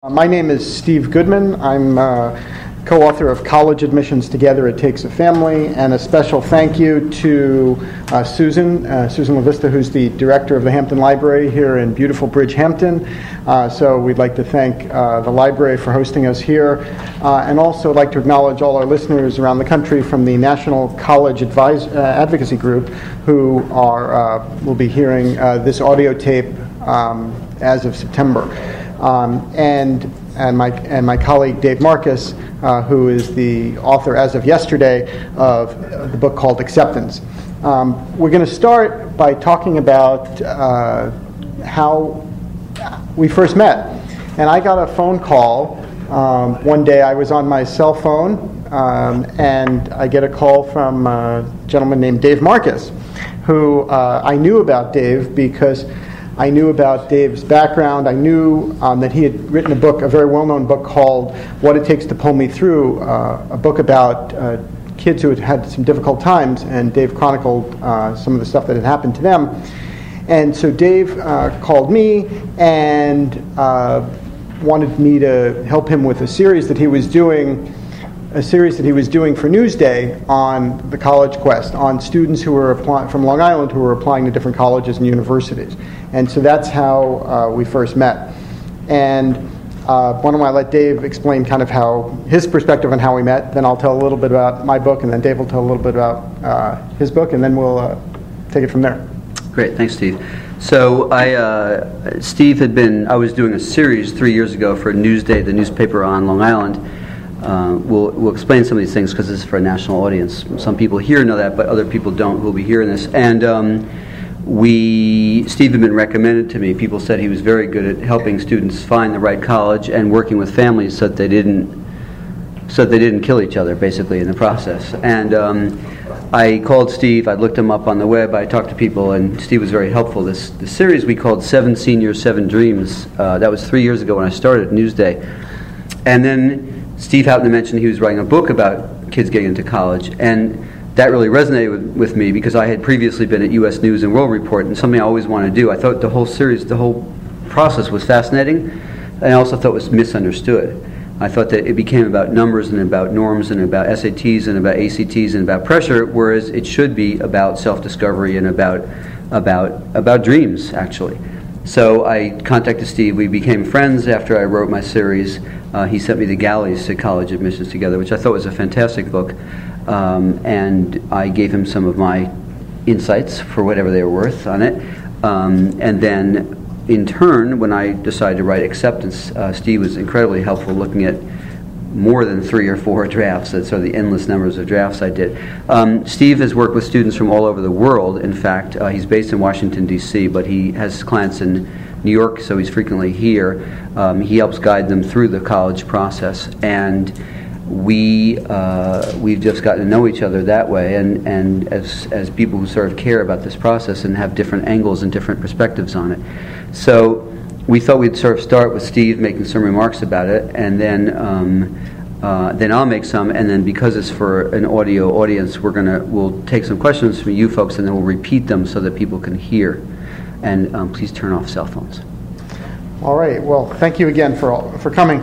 My name is Steve Goodman. I'm co-author of College Admissions Together, It Takes a Family, and a special thank you to Susan LaVista, who's the director of the Hampton Library here in beautiful Bridgehampton. So we'd like to thank the library for hosting us here, and also like to acknowledge all our listeners around the country from the National College Advocacy Group who will be hearing this audio tape as of September. And my colleague Dave Marcus, who is the author as of yesterday of the book called Acceptance. We're going to start by talking about how we first met. And I got a phone call one day. I was on my cell phone, and I get a call from a gentleman named Dave Marcus, who I knew about Dave because I knew about Dave's background. I knew that he had written a book, a very well-known book called What It Takes to Pull Me Through, a book about kids who had had some difficult times, and Dave chronicled some of the stuff that had happened to them. And so Dave called me and wanted me to help him with a series that he was doing for Newsday on the College Quest, on students who were from Long Island who were applying to different colleges and universities. And so that's how we first met. And why don't I let Dave explain kind of how his perspective on how we met, then I'll tell a little bit about my book, and then Dave will tell a little bit about his book, and then we'll take it from there. Great, thanks, Steve. So Steve I was doing a series 3 years ago for Newsday, the newspaper on Long Island. We'll explain some of these things because this is for a national audience. Some people here know that, but other people don't who will be hearing this. And Steve had been recommended to me. People said he was very good at helping students find the right college and working with families so that they didn't kill each other, basically, in the process. And I called Steve. I looked him up on the web. I talked to people, and Steve was very helpful. This series we called 7 Seniors, 7 Dreams. That was 3 years ago when I started Newsday. And then Steve happened to mention he was writing a book about kids getting into college, and that really resonated with me because I had previously been at U.S. News and World Report, and something I always wanted to do. I thought the whole process was fascinating, and I also thought it was misunderstood. I thought that it became about numbers and about norms and about SATs and about ACTs and about pressure, whereas it should be about self-discovery and about dreams, actually. So I contacted Steve. We became friends after I wrote my series. He sent me The Galleys to College Admissions Together, which I thought was a fantastic book. And I gave him some of my insights for whatever they were worth on it. And then, in turn, when I decided to write Acceptance, Steve was incredibly helpful looking at more than 3 or 4 drafts. That's sort of the endless numbers of drafts I did. Steve has worked with students from all over the world. In fact, he's based in Washington, D.C., but he has clients in New York, so he's frequently here. He helps guide them through the college process, and we've just gotten to know each other that way, and as people who sort of care about this process and have different angles and different perspectives on it. So we thought we'd sort of start with Steve making some remarks about it, and then I'll make some, and then because it's for an audio audience, we'll take some questions from you folks, and then we'll repeat them so that people can hear. And please turn off cell phones. All right. Well, thank you again for coming.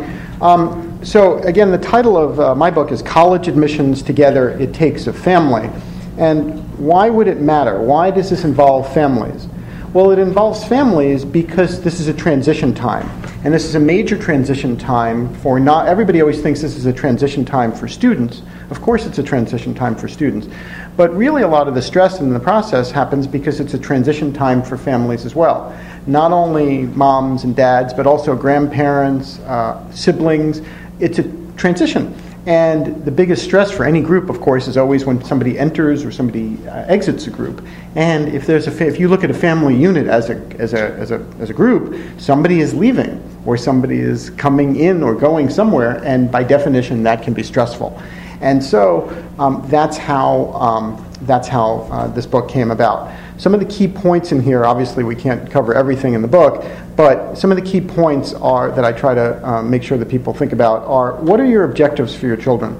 So again, the title of my book is College Admissions Together, It Takes a Family. And why would it matter? Why does this involve families? Well, it involves families because this is a transition time. And this is a major transition time for not everybody always thinks this is a transition time for students. Of course it's a transition time for students. But really a lot of the stress in the process happens because it's a transition time for families as well. Not only moms and dads, but also grandparents, siblings. It's a transition. And the biggest stress for any group, of course, is always when somebody enters or somebody exits a group. And if you look at a family unit as a group, somebody is leaving or somebody is coming in or going somewhere, and by definition, that can be stressful. And so that's how this book came about. Some of the key points in here, obviously we can't cover everything in the book, but some of the key points that I try to make sure that people think about are, what are your objectives for your children?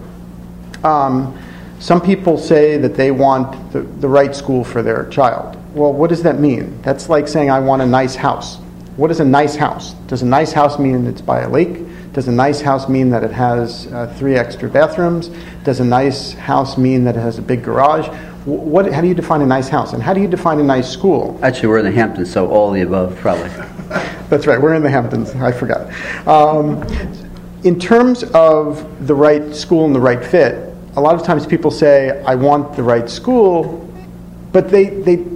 Some people say that they want the right school for their child. Well, what does that mean? That's like saying I want a nice house. What is a nice house? Does a nice house mean it's by a lake? Does a nice house mean that it has 3 extra bathrooms? Does a nice house mean that it has a big garage? How do you define a nice house? And how do you define a nice school? Actually, we're in the Hamptons, so all the above, probably. That's right, we're in the Hamptons. I forgot. In terms of the right school and the right fit, a lot of times people say, I want the right school, but they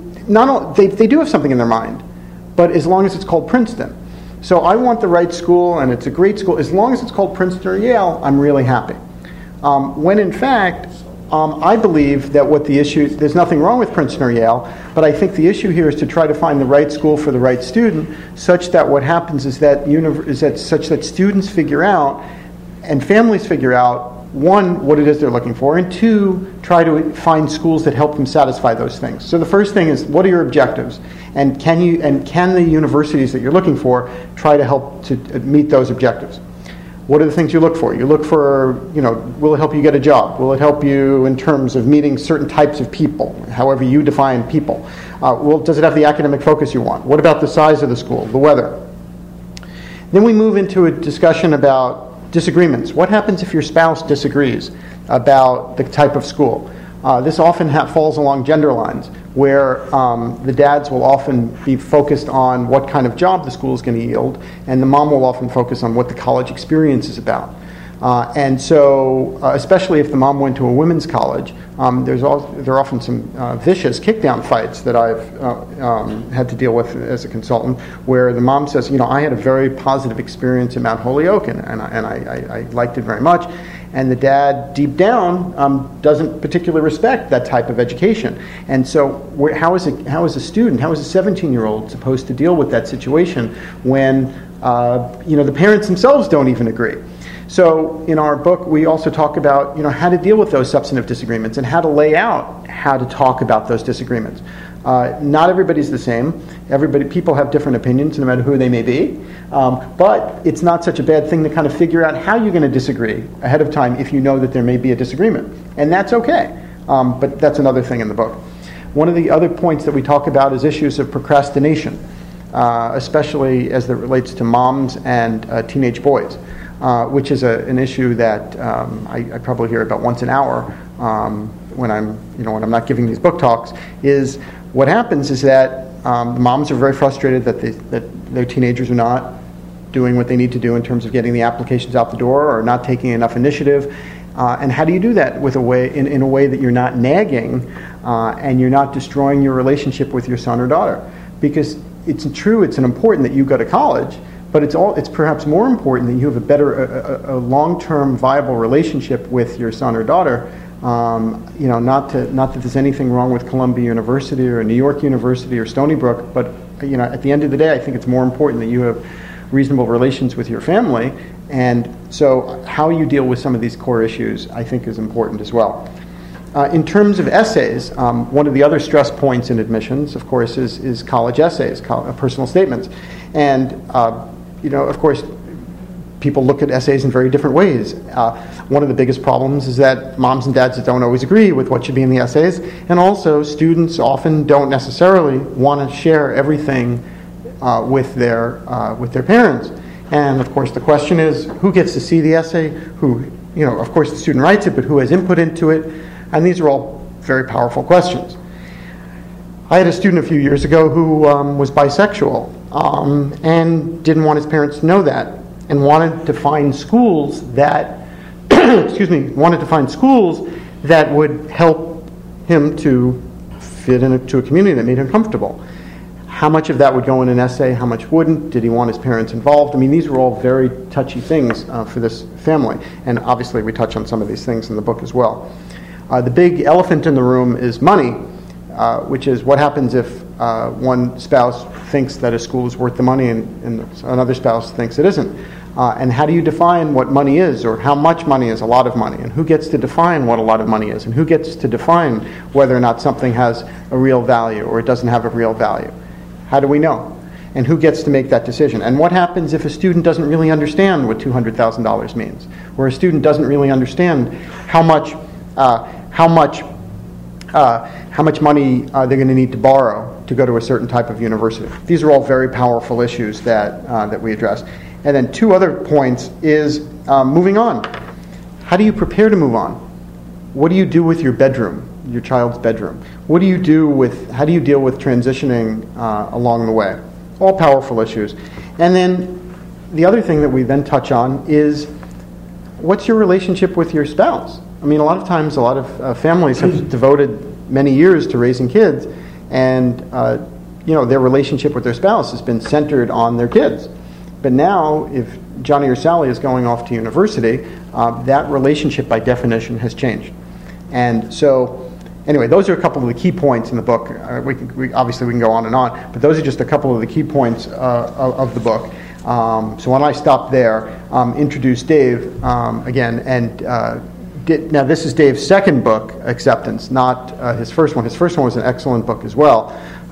do have something in their mind, but as long as it's called Princeton. So I want the right school, and it's a great school. As long as it's called Princeton or Yale, I'm really happy. When in fact, I believe that what the issue, there's nothing wrong with Princeton or Yale, but I think the issue here is to try to find the right school for the right student, such that what happens is that such that students figure out and families figure out, one, what it is they're looking for, and two, try to find schools that help them satisfy those things. So the first thing is, what are your objectives? And can the universities that you're looking for try to help to meet those objectives? What are the things you look for? You look for, will it help you get a job? Will it help you in terms of meeting certain types of people, however you define people? Does it have the academic focus you want? What about the size of the school, the weather? Then we move into a discussion about disagreements. What happens if your spouse disagrees about the type of school? This often falls along gender lines, where the dads will often be focused on what kind of job the school is going to yield, and the mom will often focus on what the college experience is about. And so, especially if the mom went to a women's college, there are often some vicious kickdown fights that I've had to deal with as a consultant, where the mom says, I had a very positive experience in Mount Holyoke, and I liked it very much. And the dad, deep down, doesn't particularly respect that type of education. And so how is a 17-year-old supposed to deal with that situation when the parents themselves don't even agree? So in our book, we also talk about how to deal with those substantive disagreements and how to lay out how to talk about those disagreements. Not everybody's the same. People have different opinions, no matter who they may be. But it's not such a bad thing to kind of figure out how you're going to disagree ahead of time if you know that there may be a disagreement. And that's okay. But that's another thing in the book. One of the other points that we talk about is issues of procrastination, especially as it relates to moms and teenage boys, which is an issue that I probably hear about once an hour when I'm not giving these book talks. Is what happens is that the moms are very frustrated that their teenagers are not doing what they need to do in terms of getting the applications out the door or not taking enough initiative. And how do you do that in a way that you're not nagging and you're not destroying your relationship with your son or daughter? Because it's important that you go to college, but it's perhaps more important that you have a long-term viable relationship with your son or daughter. Not that there's anything wrong with Columbia University or New York University or Stony Brook, but at the end of the day, I think it's more important that you have reasonable relations with your family. And so how you deal with some of these core issues, I think, is important as well. In terms of essays, one of the other stress points in admissions, of course, is college essays, personal statements. And, of course, people look at essays in very different ways. One of the biggest problems is that moms and dads don't always agree with what should be in the essays. And also, students often don't necessarily want to share everything with their parents. And, of course, the question is, who gets to see the essay? Of course, the student writes it, but who has input into it? And these are all very powerful questions. I had a student a few years ago who was bisexual and didn't want his parents to know that, and wanted to find schools that would help him to fit into a community that made him comfortable. How much of that would go in an essay? How much wouldn't? Did he want his parents involved? I mean, these were all very touchy things for this family. And obviously we touch on some of these things in the book as well. The big elephant in the room is money, which is what happens if one spouse thinks that a school is worth the money and another spouse thinks it isn't. And how do you define what money is, or how much money is a lot of money? And who gets to define what a lot of money is? And who gets to define whether or not something has a real value or it doesn't have a real value? How do we know? And who gets to make that decision? And what happens if a student doesn't really understand what $200,000 means? Or a student doesn't really understand how much money they're going to need to borrow to go to a certain type of university? These are all very powerful issues that we address. And then two other points is moving on. How do you prepare to move on? What do you do with your bedroom, your child's bedroom? How do you deal with transitioning along the way? All powerful issues. And then the other thing that we then touch on is, what's your relationship with your spouse? I mean, a lot of times, a lot of families have devoted many years to raising kids, and their relationship with their spouse has been centered on their kids. But now, if Johnny or Sally is going off to university, that relationship by definition has changed. And so, anyway, those are a couple of the key points in the book. Obviously we can go on and on, but those are just a couple of the key points of the book. So why don't I stop there, introduce Dave again, and now this is Dave's second book, Acceptance, not his first one. His first one was an excellent book as well.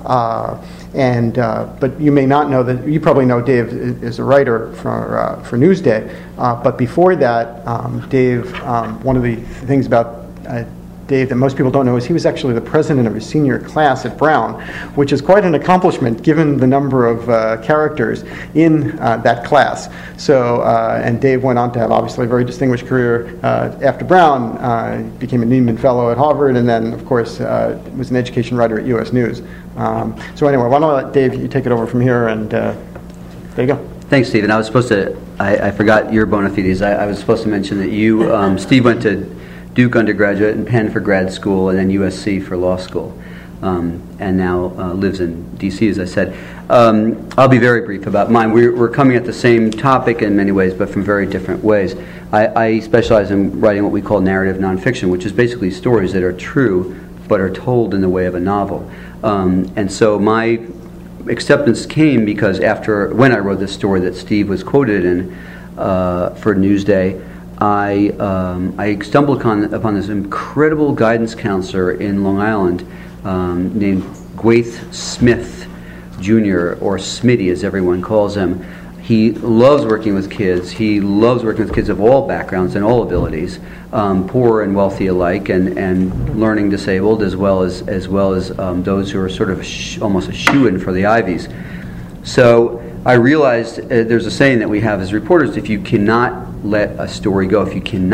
But you may not know that. You probably know Dave is a writer for Newsday. But before that, Dave, one of the things about Dave that most people don't know is he was actually the president of his senior class at Brown, which is quite an accomplishment given the number of characters in that class. So, and Dave went on to have obviously a very distinguished career after Brown. Became a Nieman Fellow at Harvard, and then, of course, was an education writer at U.S. News. So anyway, why don't I let Dave, you take it over from here, and there you go. Thanks, Stephen. I was supposed to, I forgot your bona fides. I was supposed to mention that you, Steve went to Duke undergraduate and Penn for grad school, and then USC for law school, and now lives in D.C., as I said. I'll be very brief about mine. We're coming at the same topic in many ways, but from very different ways. I specialize in writing what we call narrative nonfiction, which is basically stories that are true, but are told in the way of a novel. And so my acceptance came because when I wrote this story that Steve was quoted in for Newsday, I stumbled upon this incredible guidance counselor in Long Island named Gwaith Smith Jr., or Smitty as everyone calls him. He loves working with kids. He loves working with kids of all backgrounds and all abilities, poor and wealthy alike, and learning disabled as well as those who are sort of almost a shoo-in for the Ivies. So I realized there's a saying that we have as reporters: if you cannot let a story go,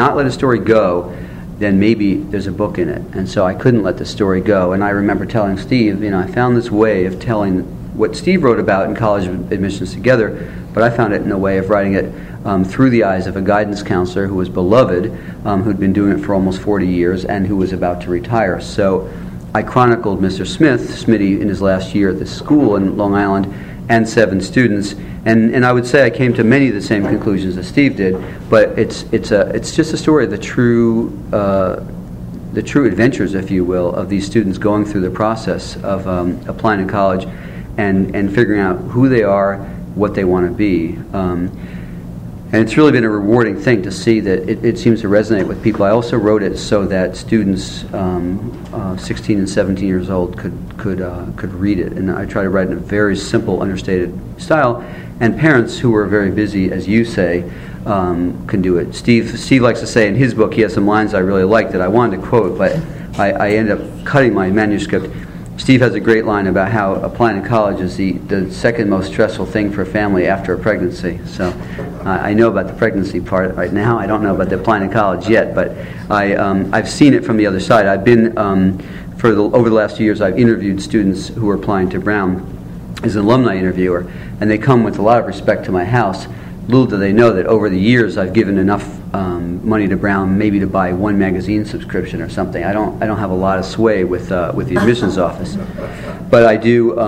then maybe there's a book in it. And so I couldn't let the story go. And I remember telling Steve, I found this way of telling what Steve wrote about in college admissions together, but I found it in a way of writing it through the eyes of a guidance counselor who was beloved, who'd been doing it for almost 40 years, and who was about to retire. So I chronicled Mr. Smitty, in his last year at this school in Long Island, and 7 students, and I would say I came to many of the same conclusions that Steve did, but it's just a story of the true adventures, if you will, of these students going through the process of applying to college and figuring out who they are, what they want to be. And it's really been a rewarding thing to see that it seems to resonate with people. I also wrote it so that students 16 and 17 years old could read it, and I try to write in a very simple, understated style. And parents who are very busy, as you say, can do it. Steve likes to say in his book, he has some lines I really like that I wanted to quote, but I ended up cutting my manuscript. Steve has a great line about how applying to college is the second most stressful thing for a family after a pregnancy. So I know about the pregnancy part right now. I don't know about the applying to college yet, but I've seen it from the other side. I've been, over the last few years, I've interviewed students who are applying to Brown as an alumni interviewer, and they come with a lot of respect to my house. Little do they know that over the years I've given enough money to Brown maybe to buy one magazine subscription or something. I don't have a lot of sway with the admissions office, but I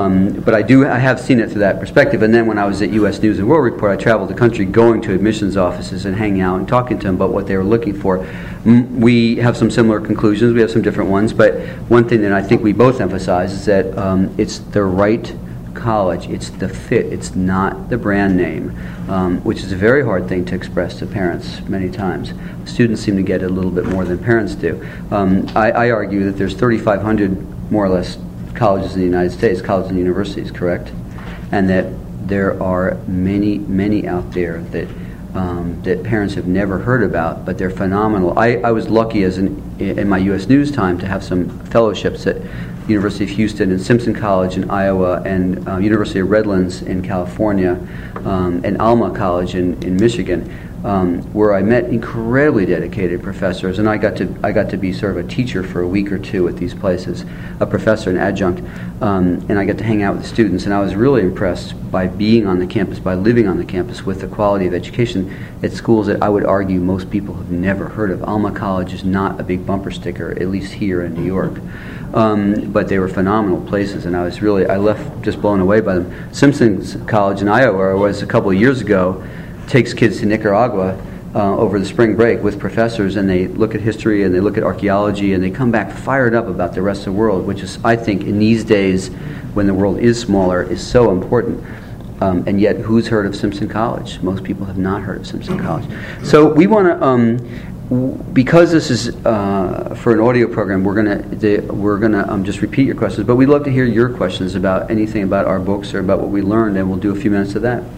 have seen it through that perspective. And then when I was at U.S. News and World Report, I traveled the country going to admissions offices and hanging out and talking to them about what they were looking for. We have some similar conclusions. We have some different ones, but one thing that I think we both emphasize is that it's the right college, it's the fit, it's not the brand name, which is a very hard thing to express to parents many times. Students seem to get it a little bit more than parents do. I argue that there's 3,500 more or less colleges in the United States, colleges and universities, correct? And that there are many out there that parents have never heard about, but they're phenomenal. I was lucky in my U.S. News time to have some fellowships at University of Houston and Simpson College in Iowa and University of Redlands in California and Alma College in Michigan, where I met incredibly dedicated professors, and I got to be sort of a teacher for a week or two at these places, a professor, an adjunct, and I got to hang out with the students, and I was really impressed by being on the campus, by living on the campus with the quality of education at schools that I would argue most people have never heard of. Alma College is not a big bumper sticker, at least here in New York. But they were phenomenal places, and I left just blown away by them. Simpson College in Iowa, where I was a couple of years ago, takes kids to Nicaragua over the spring break with professors, and they look at history and they look at archaeology, and they come back fired up about the rest of the world, which is, I think, in these days when the world is smaller, is so important. And yet, who's heard of Simpson College? Most people have not heard of Simpson College. So we want to, because this is for an audio program, we're gonna just repeat your questions. But we'd love to hear your questions about anything about our books or about what we learned, and we'll do a few minutes of that.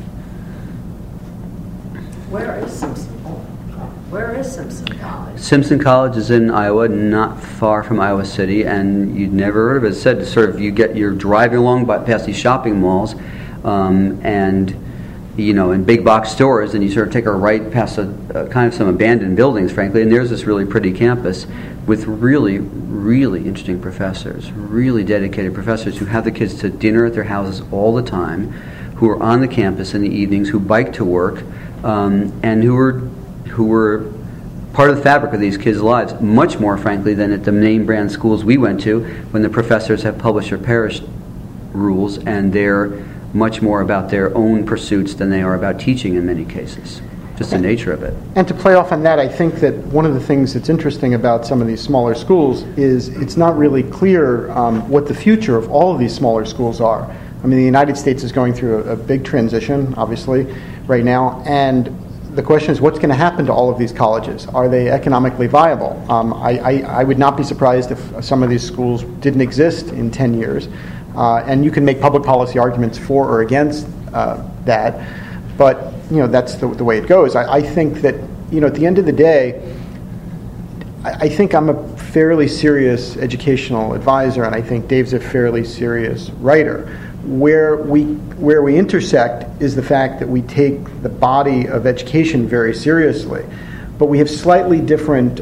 Where is Simpson? Where is Simpson College? Simpson College is in Iowa, not far from Iowa City, and you'd never heard of it. It's said sort of you're driving along past these shopping malls, and in big box stores, and you sort of take a right past kind of some abandoned buildings, frankly, and there's this really pretty campus with really, really interesting professors, really dedicated professors who have the kids to dinner at their houses all the time, who are on the campus in the evenings, who bike to work, and who were part of the fabric of these kids' lives, much more, frankly, than at the name brand schools we went to, when the professors have published or perished rules, and they're much more about their own pursuits than they are about teaching in many cases. Just the nature of it. And to play off on that, I think that one of the things that's interesting about some of these smaller schools is it's not really clear what the future of all of these smaller schools are. I mean, the United States is going through a big transition, obviously, right now, and the question is, what's going to happen to all of these colleges? Are they economically viable? I would not be surprised if some of these schools didn't exist in 10 years. And you can make public policy arguments for or against that, but that's the way it goes. I think that at the end of the day, I think I'm a fairly serious educational advisor, and I think Dave's a fairly serious writer. Where we intersect is the fact that we take the body of education very seriously, but we have slightly different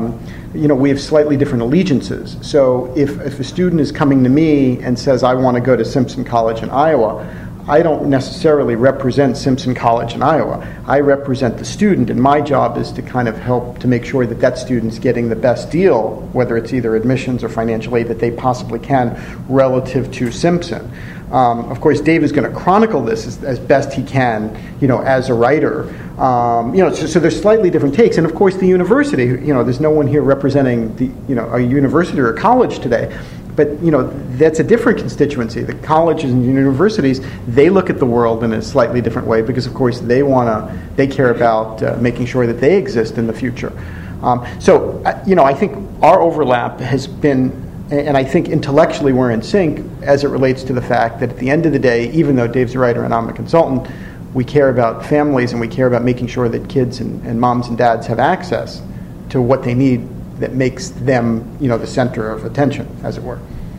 allegiances. So if a student is coming to me and says, I want to go to Simpson College in Iowa, I don't necessarily represent Simpson College in Iowa. I represent the student, and my job is to kind of help to make sure that that student's getting the best deal, whether it's either admissions or financial aid that they possibly can relative to Simpson. Of course, Dave is going to chronicle this as best he can, as a writer. So there's slightly different takes, and of course, the university. There's no one here representing a university or a college today, but that's a different constituency. The colleges and universities, they look at the world in a slightly different way because, of course, they care about making sure that they exist in the future. I think our overlap has been. And I think intellectually we're in sync as it relates to the fact that at the end of the day, even though Dave's a writer and I'm a consultant, we care about families and we care about making sure that kids and moms and dads have access to what they need that makes them, the center of attention, as it were.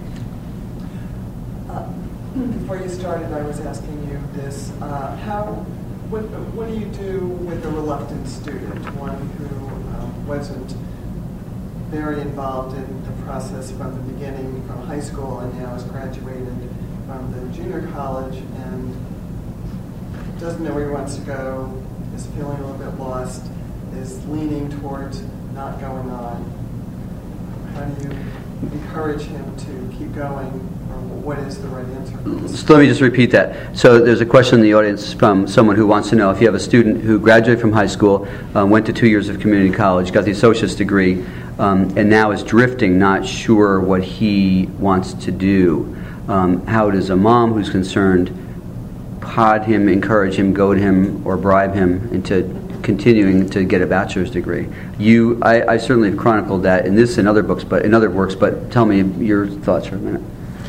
Before you started, I was asking you this. What do you do with a reluctant student, one who wasn't very involved in the process from the beginning, from high school, and now has graduated from the junior college and doesn't know where he wants to go, is feeling a little bit lost, is leaning towards not going on? How do you encourage him to keep going, or what is the right answer for this? So let me just repeat that. So there's a question in the audience from someone who wants to know if you have a student who graduated from high school, went to 2 years of community college, got the associate's degree, and now is drifting, not sure what he wants to do. How does a mom who's concerned prod him, encourage him, goad him, or bribe him into continuing to get a bachelor's degree? I certainly have chronicled that in this and other books, but in other works. But tell me your thoughts for a minute.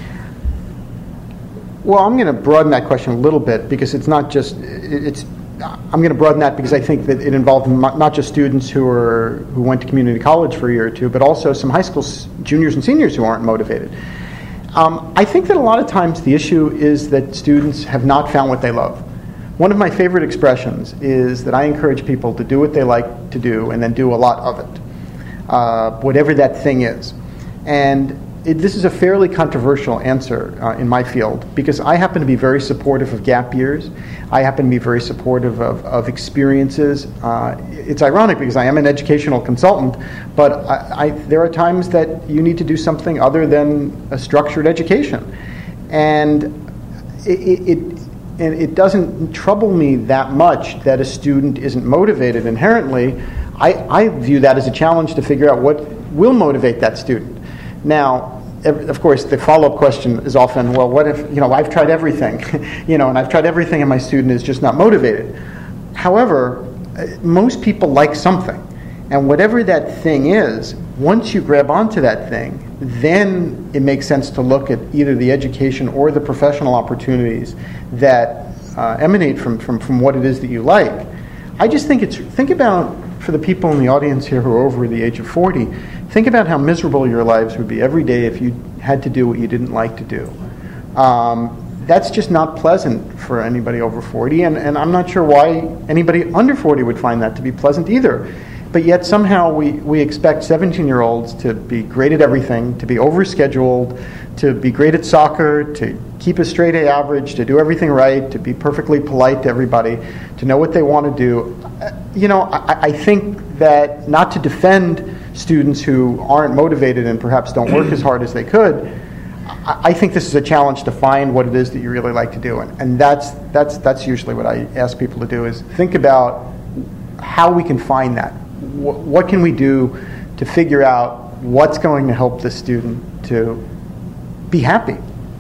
Well, I'm going to broaden that question a little bit because it's not just I'm going to broaden that because I think that it involved not just students who went to community college for a year or two, but also some high school juniors and seniors who aren't motivated. I think that a lot of times the issue is that students have not found what they love. One of my favorite expressions is that I encourage people to do what they like to do and then do a lot of it, whatever that thing is. And this is a fairly controversial answer in my field, because I happen to be very supportive of gap years. I happen to be very supportive of experiences. It's ironic because I am an educational consultant, but there are times that you need to do something other than a structured education. And it doesn't trouble me that much that a student isn't motivated inherently. I view that as a challenge to figure out what will motivate that student. Now, of course, the follow-up question is often, well, what if, I've tried everything, and I've tried everything and my student is just not motivated. However, most people like something. And whatever that thing is, once you grab onto that thing, then it makes sense to look at either the education or the professional opportunities that emanate from what it is that you like. I just think about, for the people in the audience here who are over the age of 40, think about how miserable your lives would be every day if you had to do what you didn't like to do. That's just not pleasant for anybody over 40, and I'm not sure why anybody under 40 would find that to be pleasant either. But yet somehow we expect 17-year-olds to be great at everything, to be overscheduled, to be great at soccer, to keep a straight A average, to do everything right, to be perfectly polite to everybody, to know what they want to do. I think that, not to defend students who aren't motivated and perhaps don't work as hard as they could, I think this is a challenge to find what it is that you really like to do. And that's usually what I ask people to do, is think about how we can find that. What can we do to figure out what's going to help the student to be happy?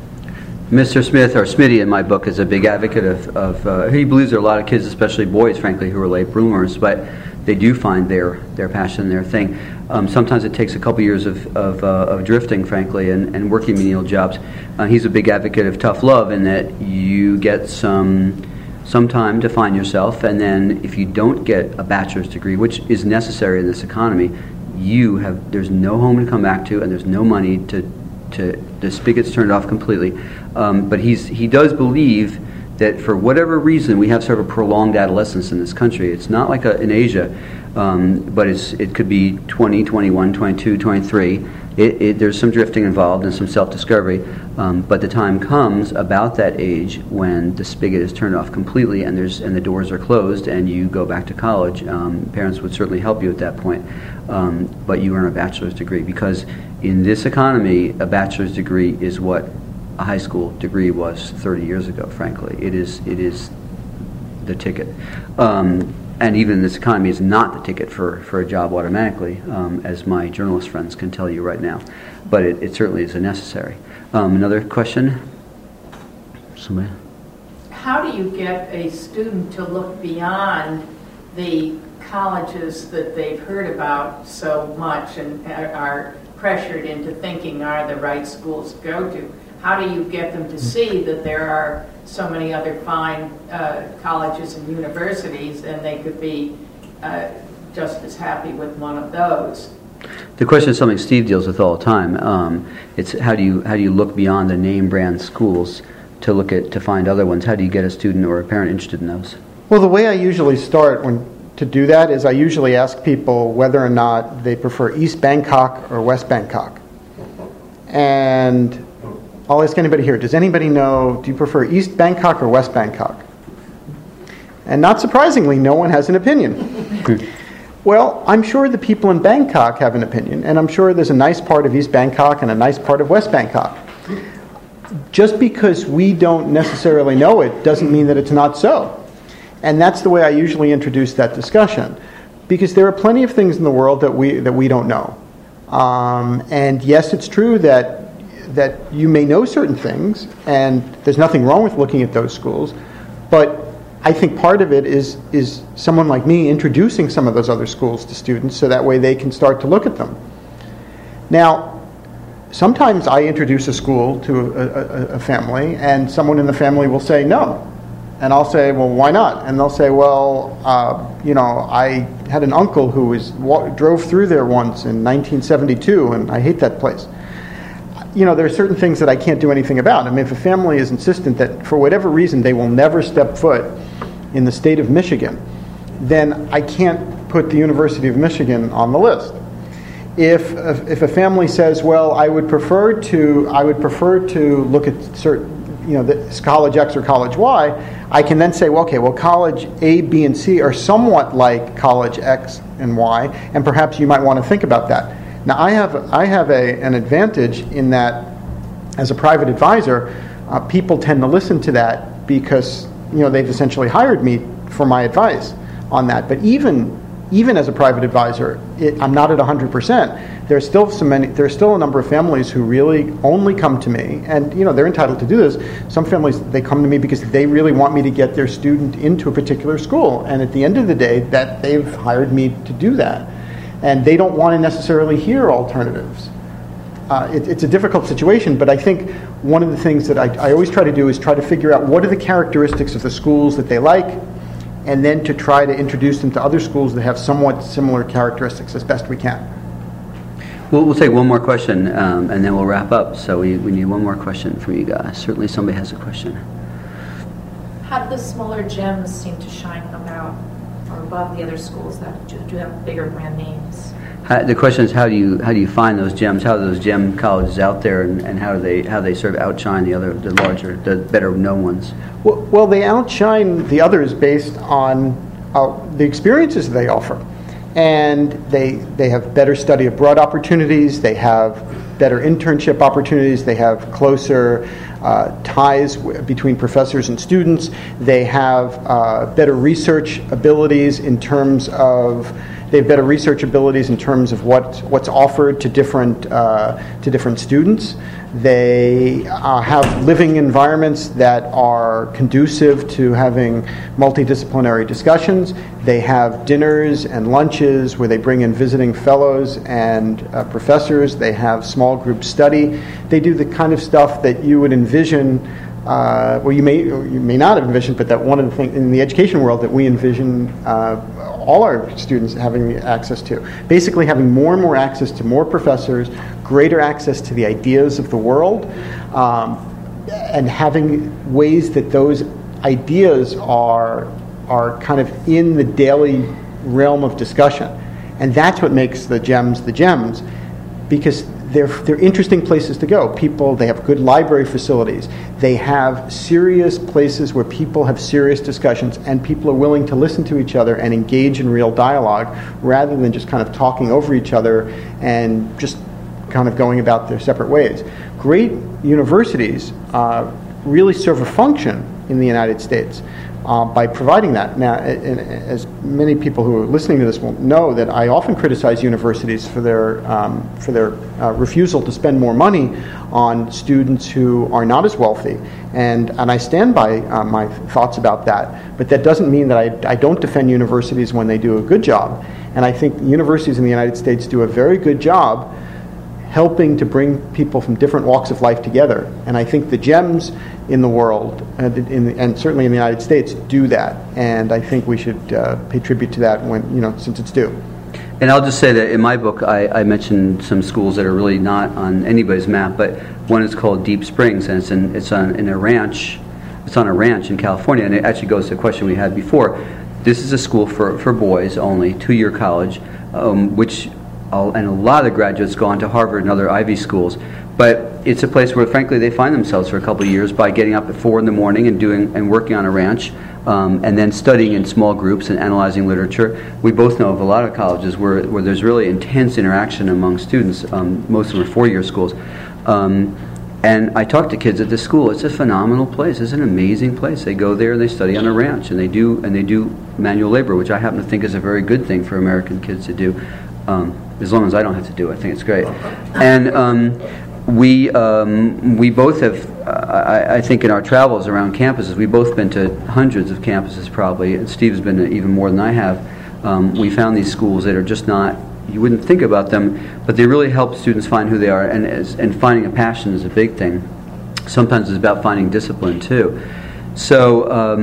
Mr. Smith, or Smitty in my book, is a big advocate of he believes there are a lot of kids, especially boys, frankly, who are late bloomers, but they do find their passion, their thing. Sometimes it takes a couple years of drifting, frankly, and working menial jobs. He's a big advocate of tough love, in that you get some time to find yourself, and then if you don't get a bachelor's degree, which is necessary in this economy, there's no home to come back to, and there's no money the spigot's turned off completely. But he does believe that for whatever reason we have sort of a prolonged adolescence in this country. It's not like in Asia, but it could be 20, 21, 22, 23. There's some drifting involved and some self-discovery, but the time comes about that age when the spigot is turned off completely and the doors are closed and you go back to college. Parents would certainly help you at that point, but you earn a bachelor's degree, because in this economy, a bachelor's degree is what a high school degree was 30 years ago, frankly. It is the ticket. And even in this economy, it's not the ticket for a job automatically, as my journalist friends can tell you right now. But it certainly is a necessary. Another question? Somebody? How do you get a student to look beyond the colleges that they've heard about so much and are pressured into thinking are the right schools to go to? How do you get them to see that there are so many other fine colleges and universities, and they could be just as happy with one of those? The question is something Steve deals with all the time. It's how do you look beyond the name brand schools to find other ones? How do you get a student or a parent interested in those? Well, the way I usually start to do that is I usually ask people whether or not they prefer East Bangkok or West Bangkok. And I'll ask anybody here, does anybody know, do you prefer East Bangkok or West Bangkok? And not surprisingly, no one has an opinion. Well, I'm sure the people in Bangkok have an opinion, and I'm sure there's a nice part of East Bangkok and a nice part of West Bangkok. Just because we don't necessarily know it doesn't mean that it's not so. And that's the way I usually introduce that discussion, because there are plenty of things in the world that we don't know. And yes, it's true that you may know certain things, and there's nothing wrong with looking at those schools, but I think part of it is someone like me introducing some of those other schools to students so that way they can start to look at them. Now, sometimes I introduce a school to a family, and someone in the family will say no. And I'll say, well, why not? And they'll say, well, I had an uncle who drove through there once in 1972, and I hate that place. there are certain things that I can't do anything about. I mean, if a family is insistent that for whatever reason they will never step foot in the state of Michigan, then I can't put the University of Michigan on the list. If a family says, well, I would prefer to look at certain, the college X or college Y, I can then say, well, okay, well, college A, B, and C are somewhat like college X and Y, and perhaps you might want to think about that. Now, I have an advantage in that, as a private advisor, people tend to listen to that because they've essentially hired me for my advice on that. But even as a private advisor, I'm not at 100%. There's still a number of families who really only come to me, and they're entitled to do this. Some families, they come to me because they really want me to get their student into a particular school, and at the end of the day, that they've hired me to do that, and they don't want to necessarily hear alternatives. It's a difficult situation, but I think one of the things that I always try to do is try to figure out what are the characteristics of the schools that they like, and then to try to introduce them to other schools that have somewhat similar characteristics as best we can. We'll take one more question, and then we'll wrap up. So we need one more question from you guys. Certainly somebody has a question. How do the smaller gyms seem to shine about or above the other schools that do have bigger brand names? The question is, how do you find those gems? How are those gem colleges out there, and how they sort of outshine the larger, the better known ones? Well, they outshine the others based on the experiences they offer, and they have better study abroad opportunities. They have better internship opportunities. They have closer ties between professors and students. They have better research abilities in terms of. They have better research abilities in terms of what's offered to different students. They have living environments that are conducive to having multidisciplinary discussions. They have dinners and lunches where they bring in visiting fellows and professors. They have small group study. They do the kind of stuff that you would envision. Well, you may not have envisioned, but that one of the things in the education world that we envision all our students having access to. Basically having more and more access to more professors, greater access to the ideas of the world, and having ways that those ideas are kind of in the daily realm of discussion. And that's what makes the gems, because they're interesting places to go. They have good library facilities. They have serious places where people have serious discussions, and people are willing to listen to each other and engage in real dialogue rather than just kind of talking over each other and just kind of going about their separate ways. Great universities really serve a function in the United States by providing that. Now, as many people who are listening to this will know, that I often criticize universities for their refusal to spend more money on students who are not as wealthy, and I stand by my thoughts about that. But that doesn't mean that I don't defend universities when they do a good job. And I think universities in the United States do a very good job helping to bring people from different walks of life together. And I think the gems in the world, and certainly in the United States, do that. And I think we should pay tribute to that since it's due. And I'll just say that in my book, I mentioned some schools that are really not on anybody's map, but one is called Deep Springs, and it's on a ranch. It's on a ranch in California, and it actually goes to the question we had before. This is a school for boys only, 2-year college, and a lot of graduates go on to Harvard and other Ivy schools. But it's a place where, frankly, they find themselves for a couple of years by getting up at 4 in the morning and working on a ranch, and then studying in small groups and analyzing literature. We both know of a lot of colleges where there's really intense interaction among students. Most of them are 4-year schools. And I talk to kids at this school. It's a phenomenal place. It's an amazing place. They go there and they study on a ranch, and they do manual labor, which I happen to think is a very good thing for American kids to do. As long as I don't have to do it, I think it's great. And we both have, I think in our travels around campuses, we've both been to hundreds of campuses probably, and Steve's been even more than I have. We found these schools that are just not, you wouldn't think about them, but they really help students find who they are, and finding a passion is a big thing. Sometimes it's about finding discipline too. So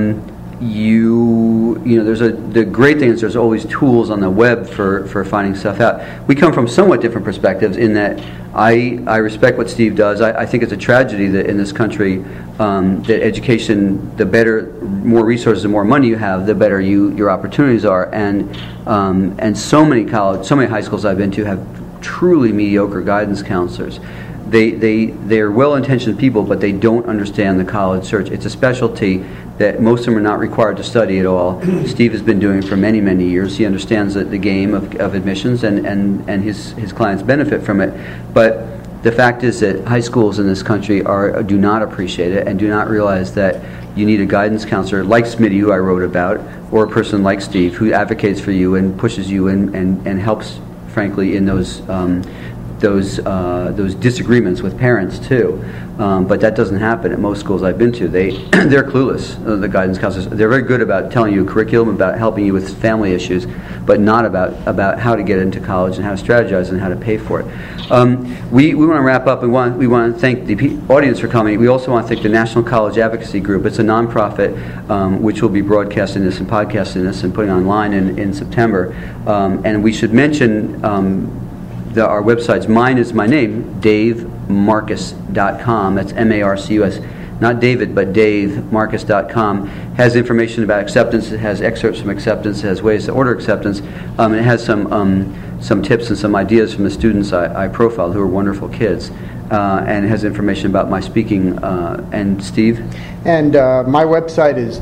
the great thing is there's always tools on the web for finding stuff out. We come from somewhat different perspectives in that I respect what Steve does. I think it's a tragedy that in this country, that education, the better, more resources, the more money you have, the better your opportunities are. And so many high schools I've been to have truly mediocre guidance counselors. They're well-intentioned people, but they don't understand the college search. It's a specialty that most of them are not required to study at all. Steve has been doing it for many, many years. He understands the game of admissions, and his clients benefit from it. But the fact is that high schools in this country do not appreciate it and do not realize that you need a guidance counselor like Smitty, who I wrote about, or a person like Steve, who advocates for you and pushes you and helps, frankly, in those disagreements with parents too. But that doesn't happen at most schools I've been to. They're clueless, the guidance counselors. They're very good about telling you a curriculum, about helping you with family issues, but not about how to get into college and how to strategize and how to pay for it. We want to wrap up. We want to thank the audience for coming. We also want to thank the National College Advocacy Group. It's a nonprofit which will be broadcasting this and podcasting this and putting online in September. And we should mention our websites. Mine is my name, DaveMarcus.com. That's MARCUS. Not David, but DaveMarcus.com. Has information about acceptance. It has excerpts from acceptance. It has ways to order acceptance. And it has some tips and some ideas from the students I profiled, who are wonderful kids. And it has information about my speaking. And Steve? And my website is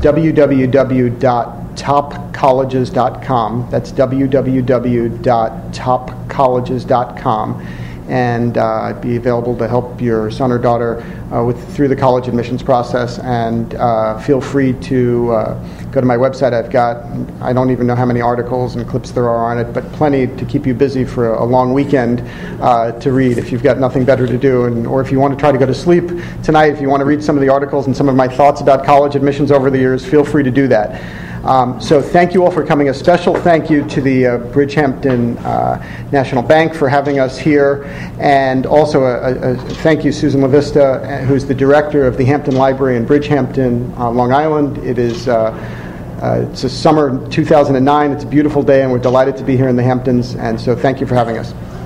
www.topcolleges.com. That's www.topcolleges.com. And I'd be available to help your son or daughter through the college admissions process. And feel free to go to my website. I don't even know how many articles and clips there are on it, but plenty to keep you busy for a long weekend to read if you've got nothing better to do. Or if you want to try to go to sleep tonight, if you want to read some of the articles and some of my thoughts about college admissions over the years, feel free to do that. So thank you all for coming. A special thank you to the Bridgehampton National Bank for having us here, and also a thank you, Susan LaVista, who's the director of the Hampton Library in Bridgehampton, Long Island. It's a summer 2009. It's a beautiful day, and we're delighted to be here in the Hamptons, and so thank you for having us.